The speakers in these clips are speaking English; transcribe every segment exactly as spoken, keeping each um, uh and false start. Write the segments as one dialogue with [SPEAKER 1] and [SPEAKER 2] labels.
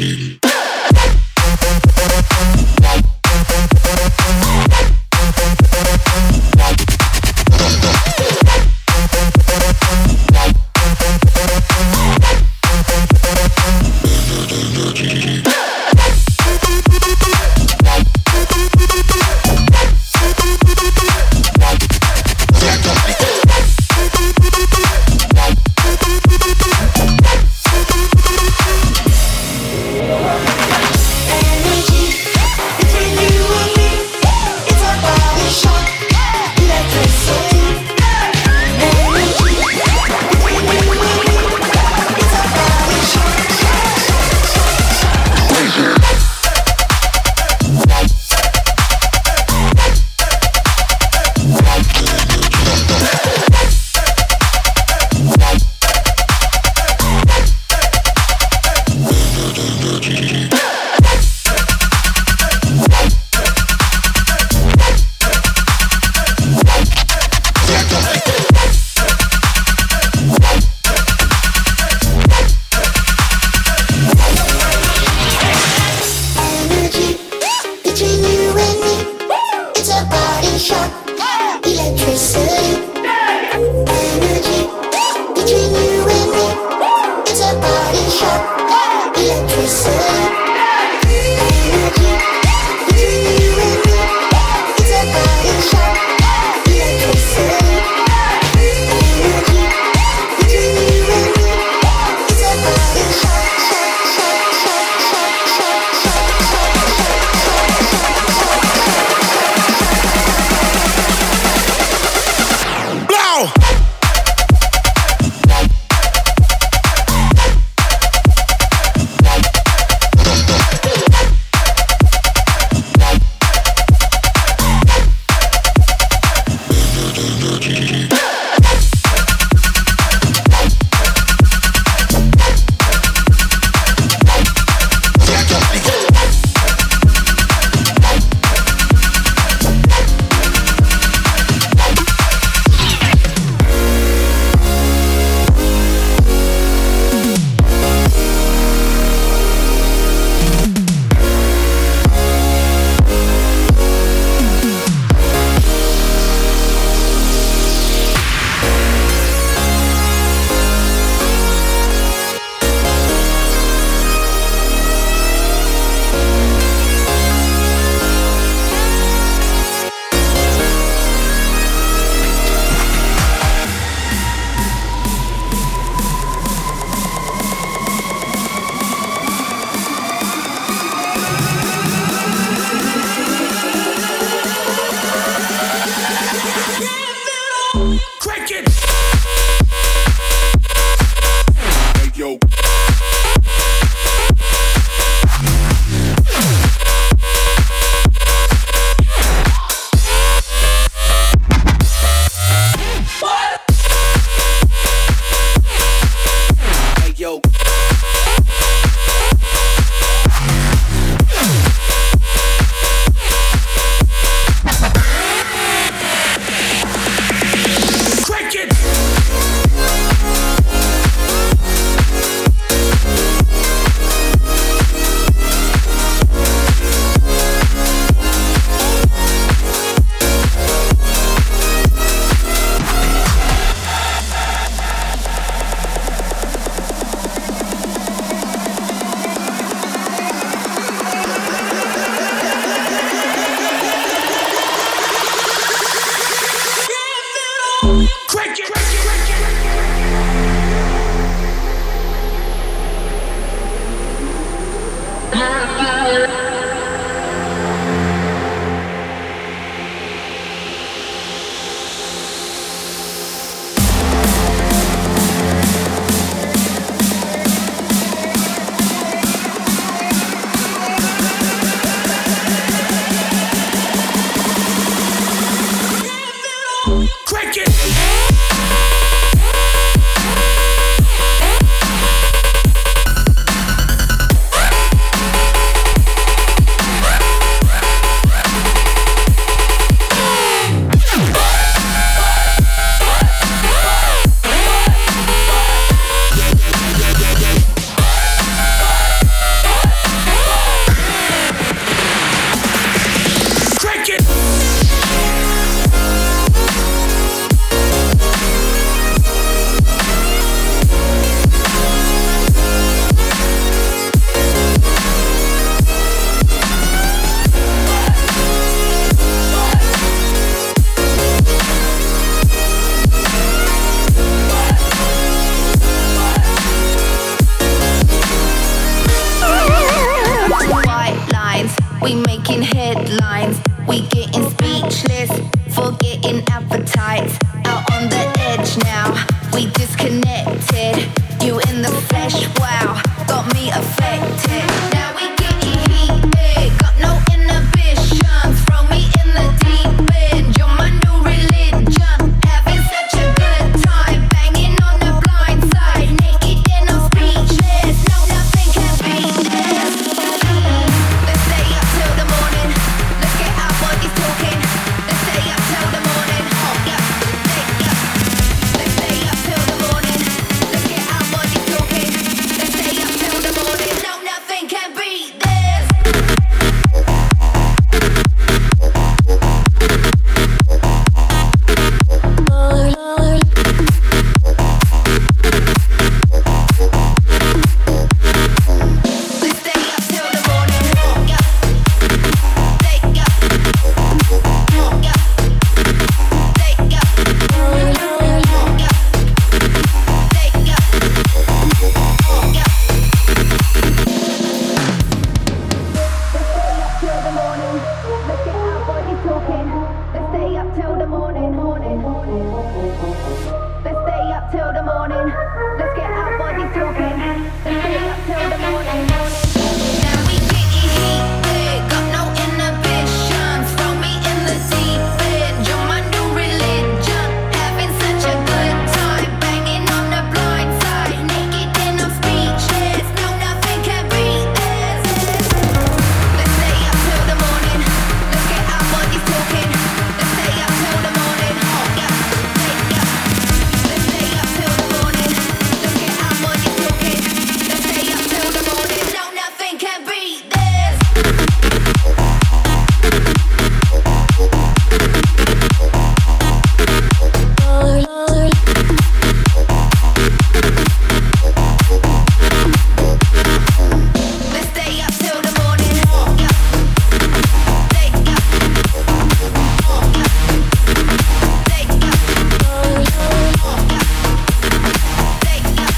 [SPEAKER 1] We'll be right back.
[SPEAKER 2] We making headlines, we getting speechless, forgetting appetites. Out on the edge now, we disconnected. You in the flesh, wow, got me affected. Now we getting heated, got no inhibitions. Throw me in the deep end, you're my new religion. Having such a good time, banging on the blind side, naked and I'm speechless. No, nothing can beat this. Let's stay up till the morning. Let's get our bodies talking. Let's stay up till the morning. Oh yeah, stay up. Let's stay up till the morning. Let's get our bodies talking. Let's stay up till the morning. No, nothing can beat this. Let's stay up till the morning. Oh yeah, stay up. Oh yeah, stay up. Oh yeah, stay up. Oh yeah. Till the morning. Let's get our bodies talking. Let's stay up till the morning. Morning. Let's stay up till the morning. Let's get our bodies talking. Let's stay up till the morning. Now we getting heated, got no inhibitions. Throw me in the deep end, you're my new religion. Having such a good time, banging on the blind side, naked and I'm speechless. No, nothing can beat this. Let's stay up till the morning. Let's get our bodies talking. Let's stay up till the morning. Oh yeah, stay up. Let's stay up till the morning. Let's get our bodies talking. Let's stay up till the morning. No, nothing can beat this. Let's stay up till the morning. Oh yeah, stay up. Oh yeah, stay up. Oh yeah, stay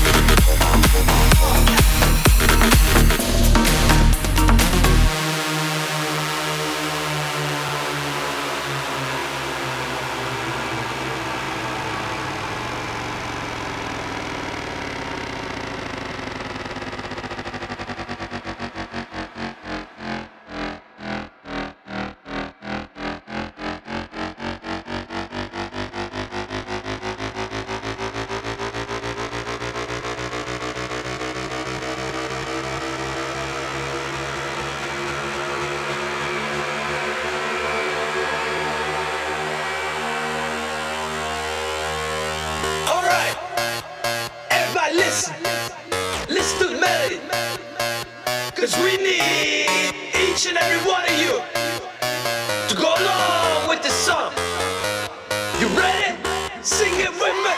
[SPEAKER 3] Alright, everybody listen. Listen to the melody. Cause we need each and every one of you to go along with this song. You ready? Sing it with me.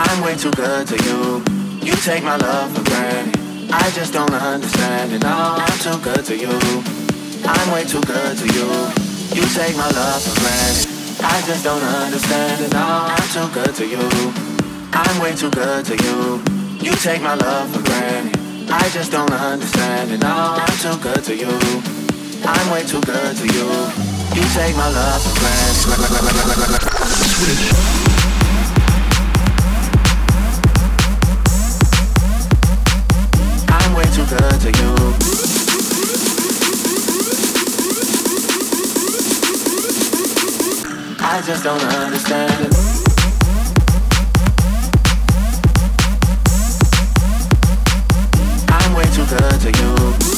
[SPEAKER 4] I'm way too good to you. You take my love for granted. I just don't understand it. No, I'm too good to you. I'm way too good to you. You take my love for granted. I just don't understand it. No, I'm too good to you. I'm way too good to you. You take my love for granted. I just don't understand it. No, I'm too good to you. I'm way too good to you. You take my love for granted. Switch. I'm way too good to you. I just don't understand it. I'm way too good to you.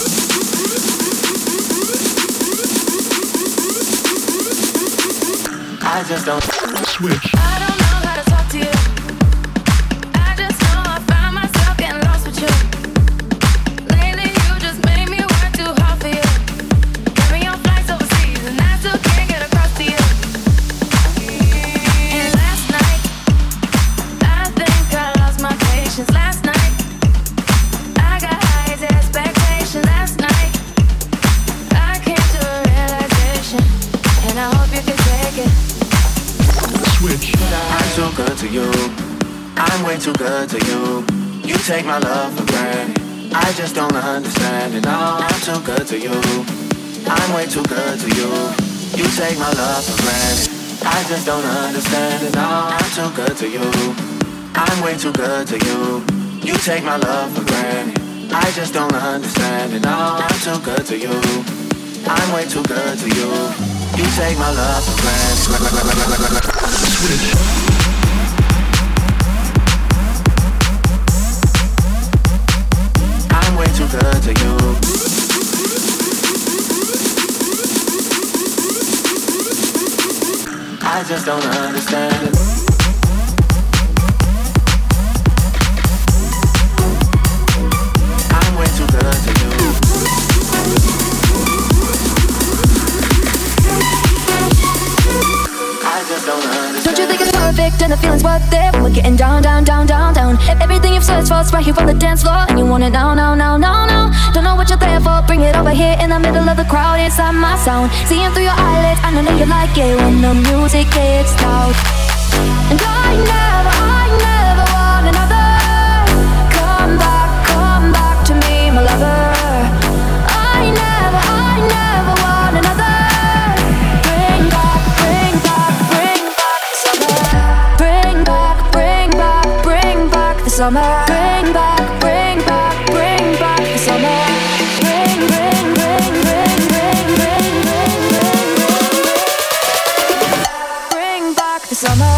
[SPEAKER 4] I just don't switch.
[SPEAKER 2] I don't know how to talk to you. I just know I find myself getting lost with you. Lately you just made me work too hard for you. Got me on flights overseas and I still can't get across to you. And last night, I think I lost my patience. Last night, I got high expectations. Last night, I came to a realization, and I hope you can take it.
[SPEAKER 4] Switch. I'm too good to you. I'm way too good to you. You take my love for granted. I just don't understand it. No, I'm too good to you. I'm way too good to you. You take my love for granted. I just don't understand it. No, I'm too good to you. I'm way too good to you. You take my love for granted. I just don't understand it. No, I'm too good to you. I'm way too good to you. You take my love for granted. Switch. I'm way too good to you. I just don't understand it. I'm way too good to you.
[SPEAKER 2] Don't you think it's perfect and the feeling's worth it? When we're getting down, down, down, down, down. Everything you've searched for is right here on the dance floor, and you want it now, now, now, now, now. Don't know what you're there for, bring it over here in the middle of the crowd, inside my sound. Seeing through your eyelids, I know you like it when the music gets loud. And I never, I never want another. Come back, come back to me, my lover. I never, I never want another. Bring back, bring back, bring back the summer. Bring back, bring back, bring back the summer. Bring back, bring back, bring back the summer. Bring, bring, bring, bring, bring, bring, bring, bring, bring, bring back the summer.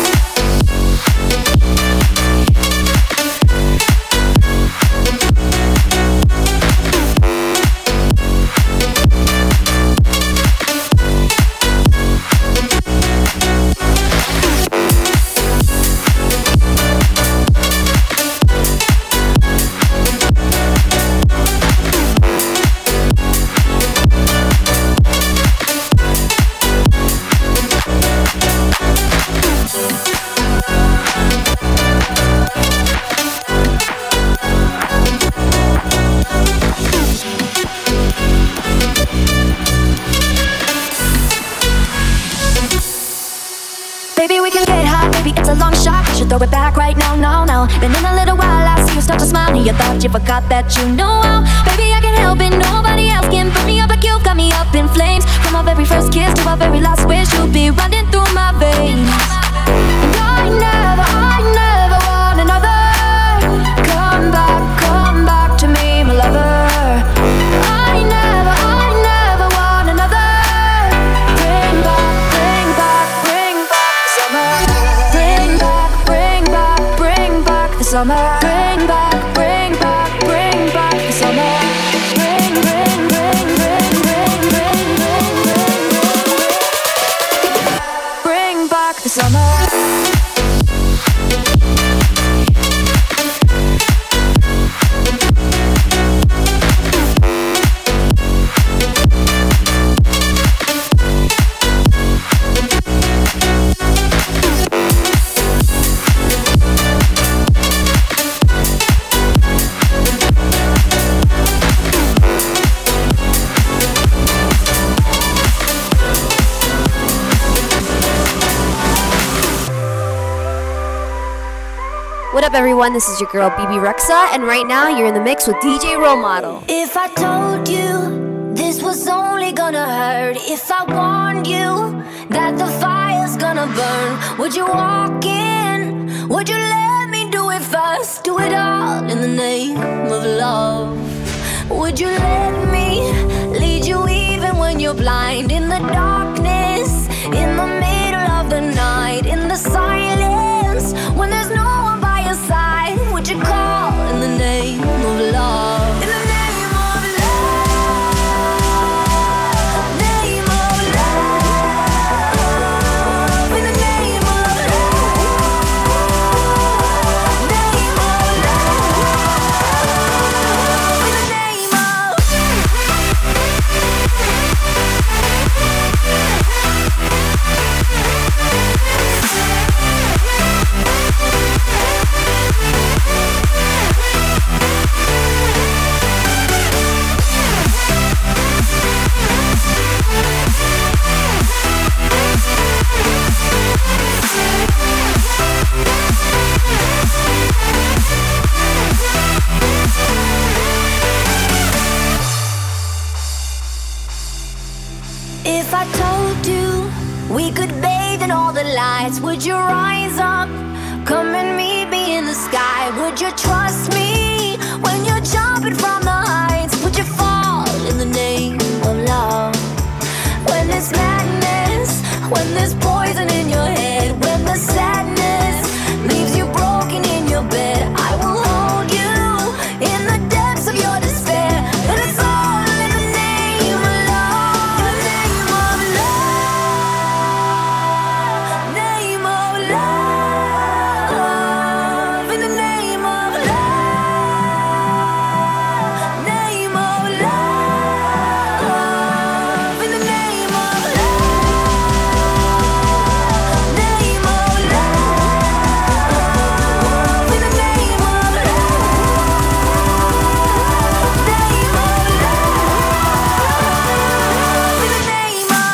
[SPEAKER 2] Baby, we can get hot, maybe it's a long shot. We should throw it back right now, now, now. Then in a little while I see you start to smile, and you thought you forgot that you know how. Baby, I can help it, nobody else can burn me up like you got me up in flames. From our very first kiss to our very last wish, you'll be running through my veins. And I never, I never want another. Come back, come back to me, my lover. I never, I never want another. Bring back, bring back, bring back the summer. Bring back, bring back, bring back the summer. Bring back, bring back, bring back the summer. Bring, bring, bring, bring, bring, bring, bring, bring, bring back the summer.
[SPEAKER 5] What up, everyone? This is your girl, B B Rexa, and right now you're in the mix with D J Role Model.
[SPEAKER 1] If I told you this was only gonna hurt, if I warned you that the fire's gonna burn, would you walk in? Would you let me do it first? Do it all in the name of love. Would you let me lead you even when you're blind? In the darkness, in the middle of the night, in the silence, when there's no one by your side, would you call in the name of love? In the name of love, name of love, in the name of love, name of love, in the name of If I told you we could bathe in all the lights, would you rise up? Come and meet me in the sky. Would you trust me when you're jumping from the heights? Would you fall in the name of love? When there's madness, when there's poison in your head, when the sadness leaves you broken in your bed, I will hold you in the depths of your despair. And it's all in the name of love, in the name of love, name of love, in the name of love, name of love, in the name of love, name of love, in the name of love, name of love, in the name of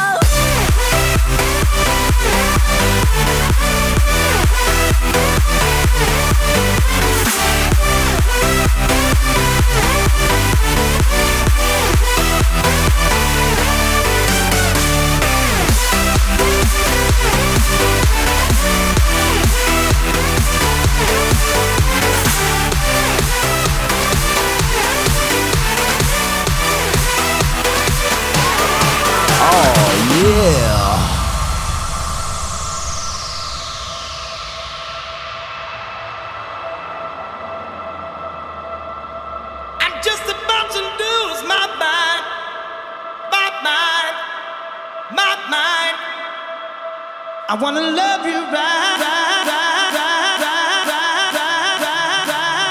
[SPEAKER 6] I'm just about to lose my mind, my mind, my mind. I wanna love you right, right, right, right, right, right, right,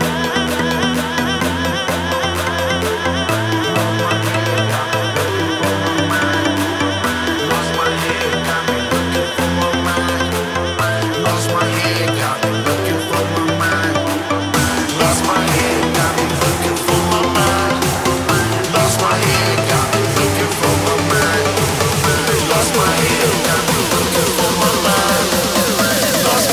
[SPEAKER 4] Lost my head, got me looking for my mind. Lost my head, got me looking for my mind. Lost my head, got me looking for my mind. Lost my head, got me looking for my mind. Lost my head, got me looking for my mind. Lost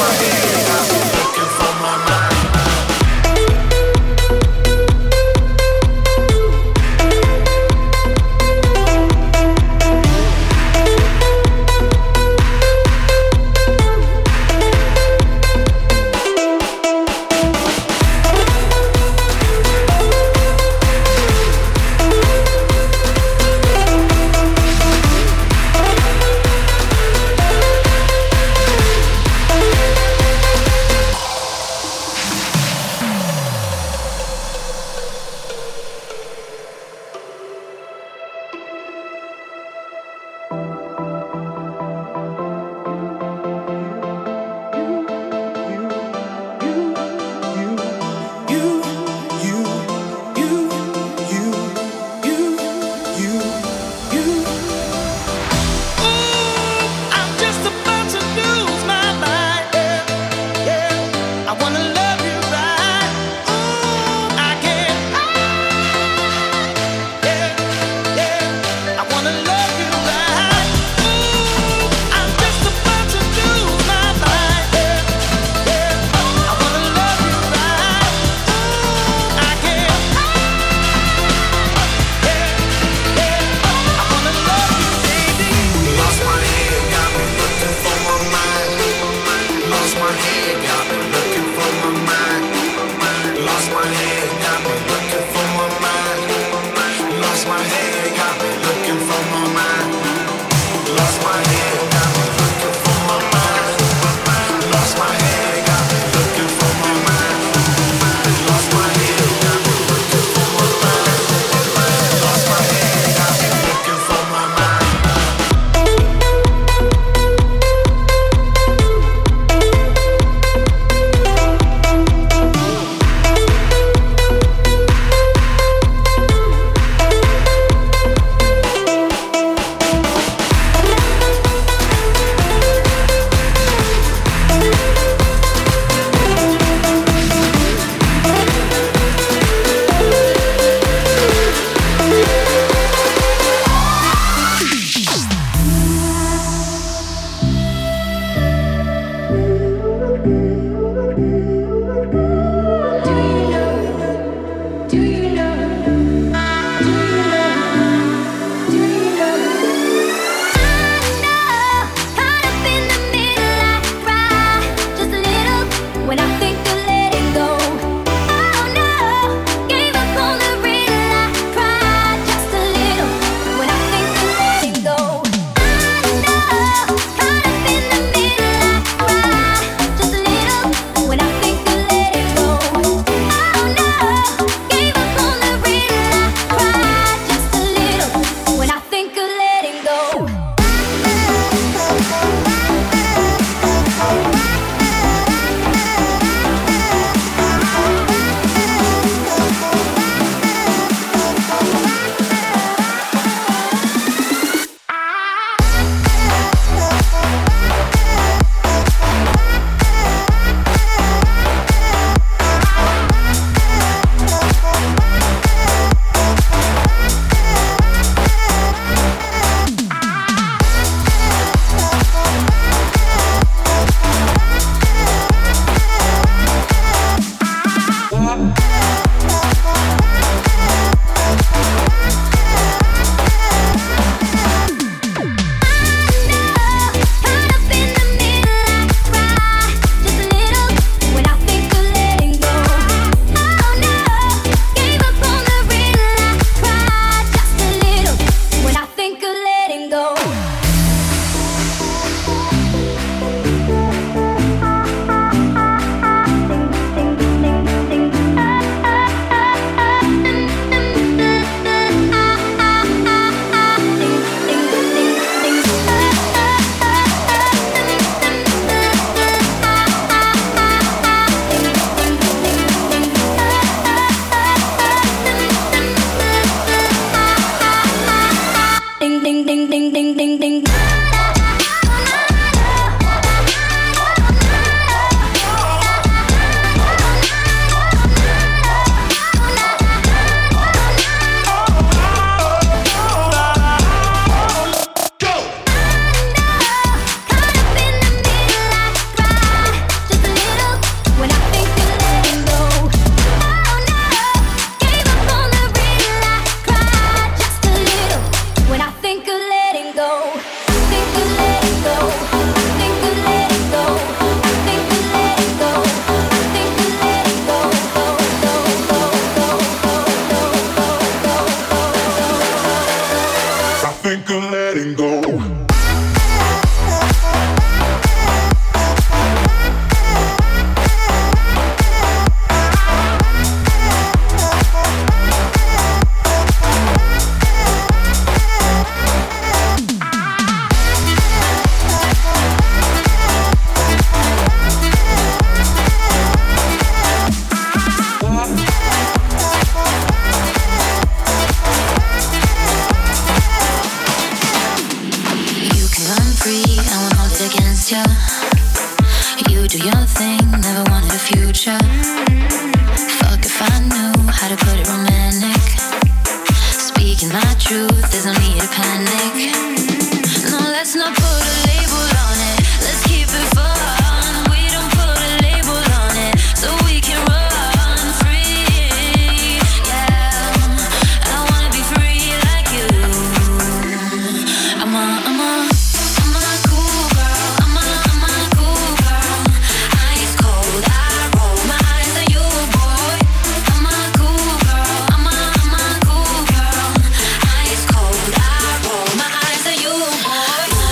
[SPEAKER 1] free, I won't hold it against you. You do your thing, never wanted a future. Fuck if I knew how to put it romantic. Speaking my truth, there's no need to panic. No, let's not put a label on it. Let's keep it fun. We don't put a label on it, so we can run free. Yeah, I wanna be free like you. I'm a, I'm a, I'm a cool girl. I'm a, I'm a cool girl. Ice cold, I roll my eyes at you, boy. I'm a cool girl. I'm a, I'm a cool girl. Ice cold, I roll my eyes at you, boy.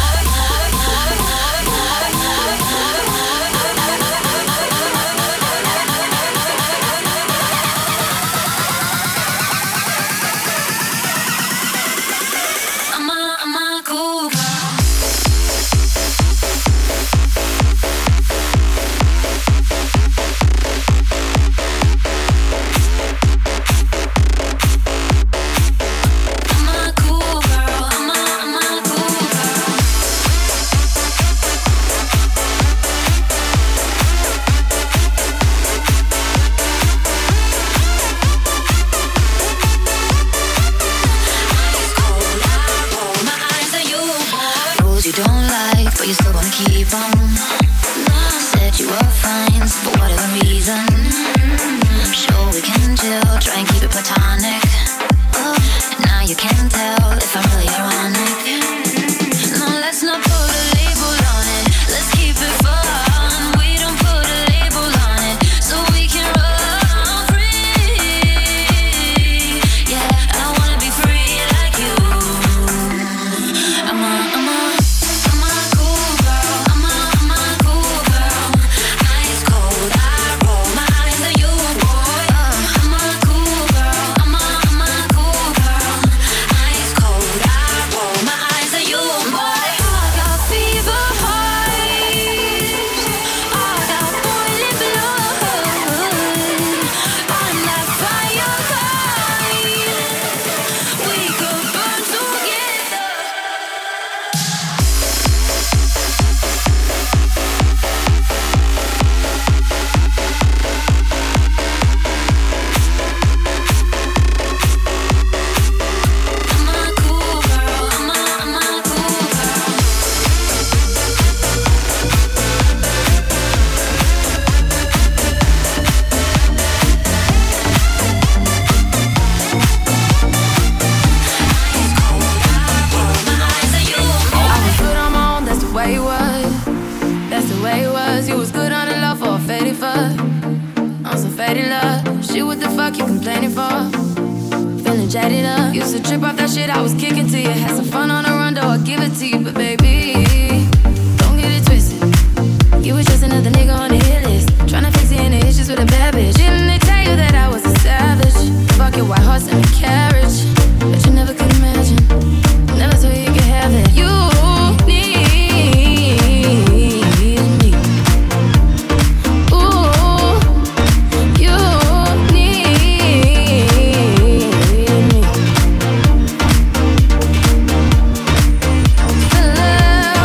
[SPEAKER 1] I'm a, I'm a cool girl. I'm a cool girl. I'm a, I'm a cool girl. Ice cold, I roll my eyes at you, boy. Rules you don't like, but you still wanna keep them. Said you were fine, for whatever reason. Sure we can chill, try and keep it platonic. Now you can tell if I'm really ironic. No, let's not put a label on it. Let's keep it fun. We don't put a label on it, so we can run free. Yeah, I wanna be free like you. I'm a, I'm a, I'm a cool girl. I'm a, I'm a cool girl. Ice cold, I roll my eyes at you, boy. I'm a cool girl. I'm a, I'm a cool girl. Ice cold, I roll my eyes at you, boy. I got fever hearts. I got boiling blood. I'm that fire kind. We could burn together. I'm a cool girl. I'm a, I'm a cool girl. Ice cold, I roll my eyes at you.
[SPEAKER 7] I was good on my own, that's the way it was. That's the way it was. You was good on the love for a faded fuck. I'm so faded love. Shit, what the fuck you complaining for? Feeling jaded up. Used to trip off that shit I was kicking to you. Had some fun on the run, though I give it to you. But baby, don't get it twisted. You was just another nigga on the hit list. Tryna fix any issues with a bad bitch. Didn't they tell you that I was a savage? Fuck your white horse and a carriage. But you never could imagine. Never thought you could have it. You need me. Ooh, you need me. Feel love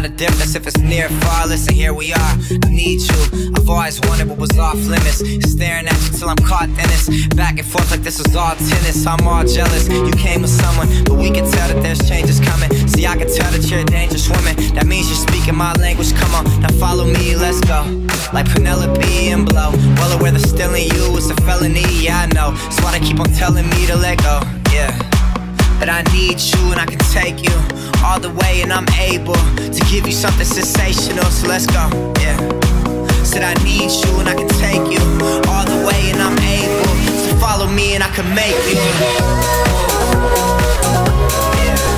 [SPEAKER 8] not a difference if it's near or far. Listen, here we are, I need you. I've always wanted what was off limits. Staring at you till I'm caught in this. Back and forth like this was all tennis. I'm all jealous, you came with someone, but we can tell that there's changes coming. See, I can tell that you're a dangerous woman. That means you're speaking my language, come on, now follow me, let's go. Like Penelope and Blow. Well aware that stealing you is a felony, yeah I know. So why they keep on telling me to let go, yeah. That I need you and I can take you all the way, and I'm able to give you something sensational, so let's go, yeah. Said I need you and I can take you all the way, and I'm able to follow me and I can make you, yeah.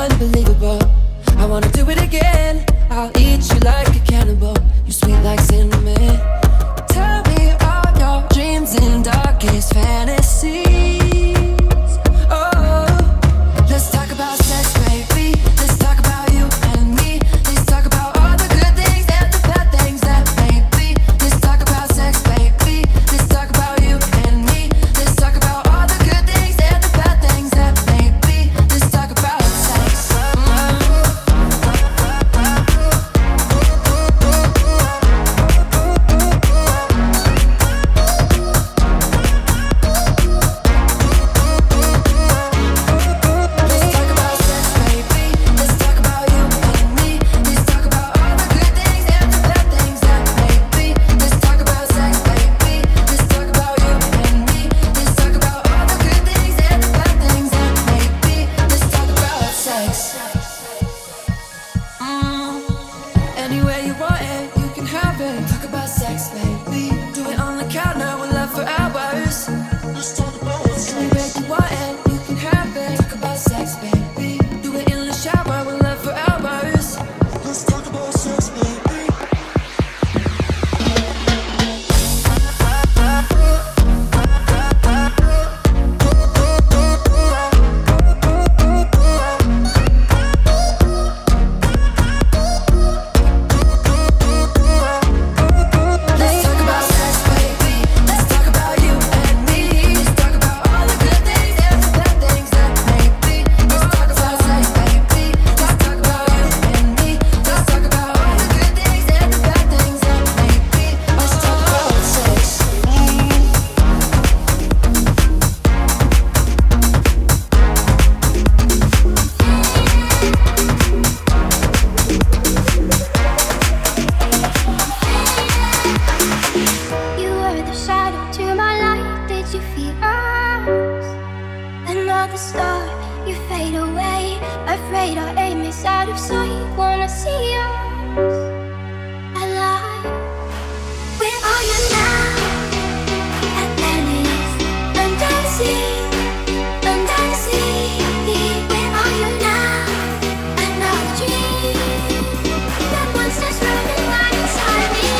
[SPEAKER 7] unbelievable. I wanna do it again. I'll eat you like a cannibal. You sweet like cinnamon. Tell me all your dreams and darkest fantasies. Oh, let's talk about sex, baby. Let's talk about you and me. Let's talk about all the good things and the bad things that may be. Let's talk about sex, baby. Let's talk about you and me. Let's talk about all the good things and the bad things that may be. Let's talk about sex. Anywhere you want it, you can have it. Talk about sex, baby. Do it on the count now, we'll love for hours. Let's talk about sex. Anywhere you want it, you can have it. Talk about sex, baby. Do it in the shower, we'll love for hours. Let's talk about sex, baby.
[SPEAKER 1] You were the shadow to my light. Did you feel us? Another star, you fade away. Afraid our aim is out of sight. Wanna see us alive. Where are you now? At Venice, under the sea, under the sea. Where are you now? Another dream. The monsters running right inside me.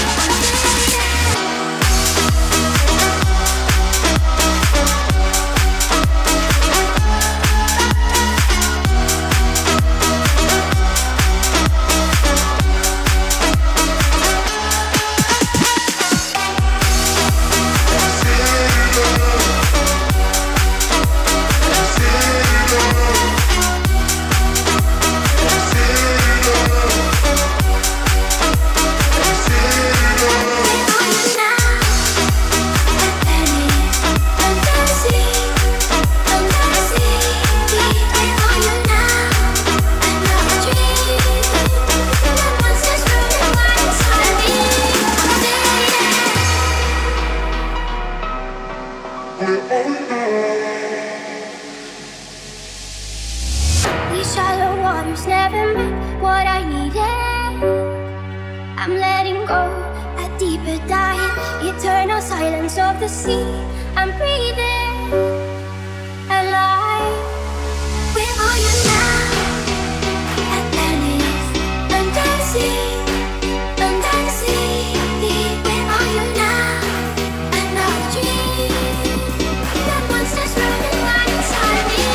[SPEAKER 1] These shallow waters never meant what I needed. I'm letting go, a deeper dive. Eternal silence of the sea. I'm breathing alive. Where are you now? At Venice, under the sea, under the sea. Where are you now? Another dream. The monsters running right inside me.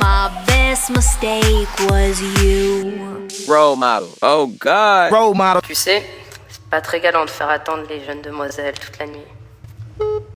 [SPEAKER 1] My best mistake was you.
[SPEAKER 9] Role model. Oh God.
[SPEAKER 10] Role model.
[SPEAKER 11] Tu sais, c'est pas très galant de faire attendre les jeunes demoiselles toute la nuit.